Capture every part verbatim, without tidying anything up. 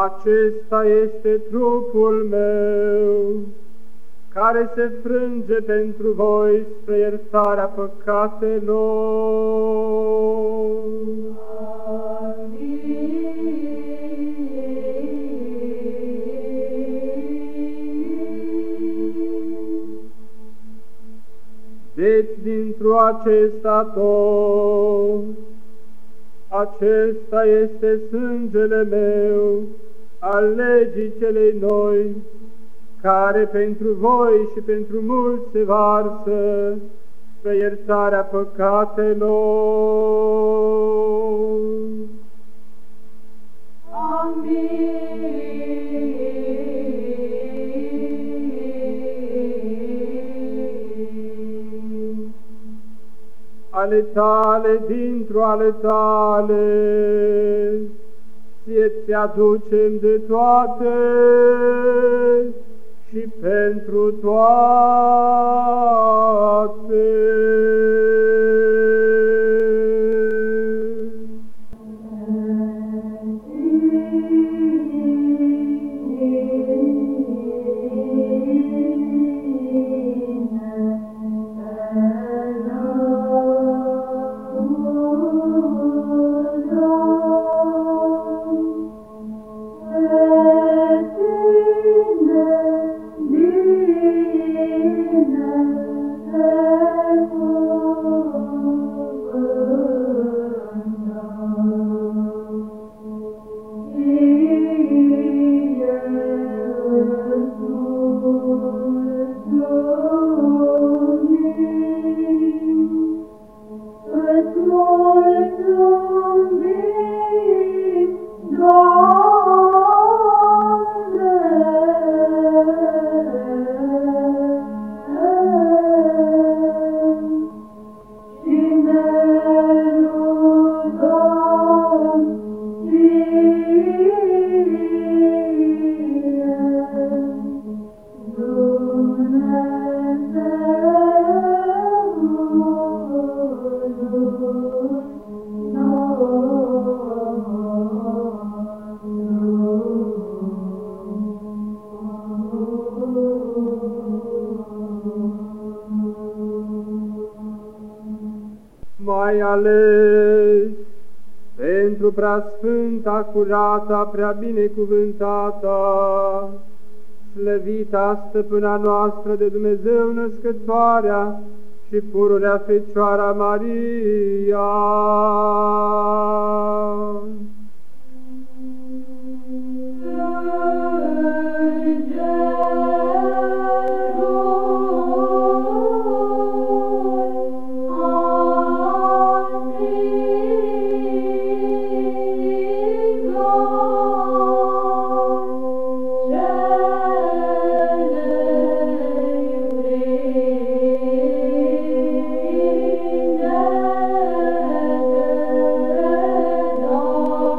Acesta este trupul meu, care se frânge pentru voi spre iertarea păcatelor. Deci, dintr-o acesta tot, acesta este sângele meu, al legii celei noi, care pentru voi și pentru mulți se varsă spre iertarea păcatelor. Amin. Ale tale, dintr-o ale tale, ție-ți aducem de toate și pentru toate. Mai ales pentru preasfânta, curata, prea binecuvântata, slăvita stăpâna noastră de Dumnezeu născătoarea și pururea Fecioara Maria. Oh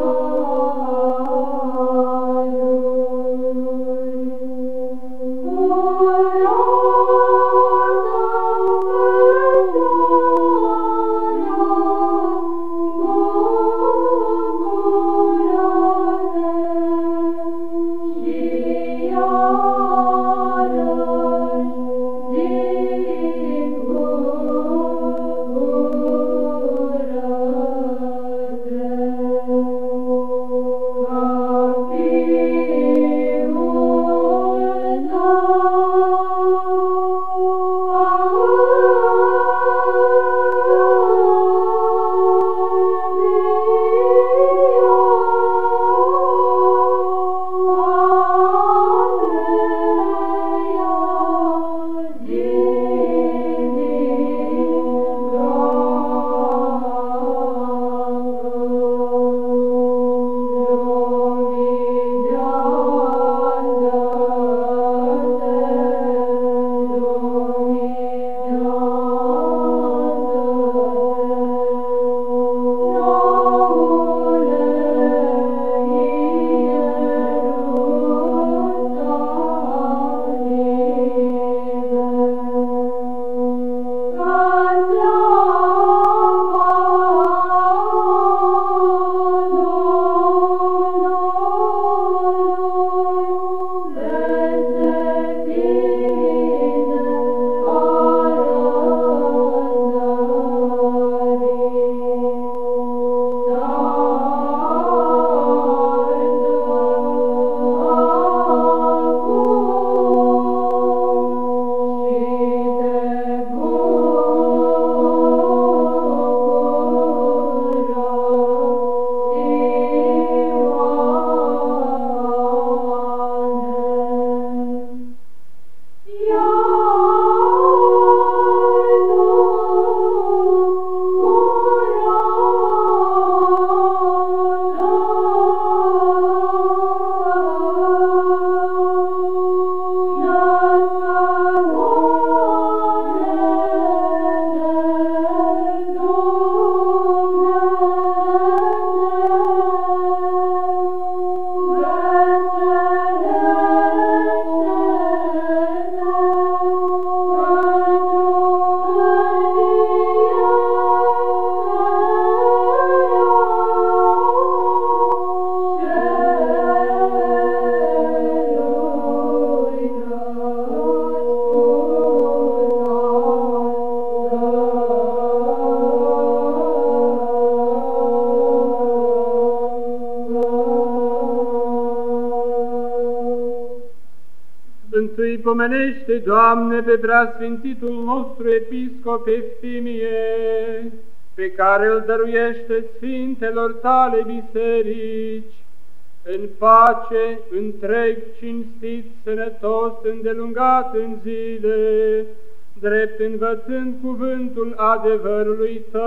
Întâi pomenește, Doamne, pe preasfințitul nostru episcop Eftimie, pe care îl dăruiește sfintelor tale biserici, în pace, întreg, cinstit, sănătos, îndelungat în zile, drept învățând cuvântul adevărului Tău.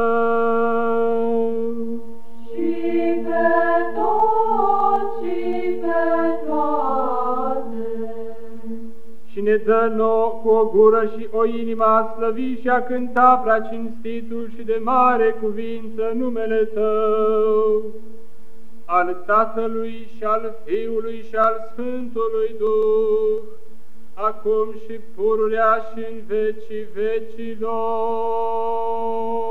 Și pe toți și pe toate. Și ne dă nouă cu o gură și o inimă a slăvi și a cânta prea cinstitul și de mare cuvință numele Tău, al Tatălui și al Fiului și al Sfântului Duh, acum și pururea și în vecii vecilor.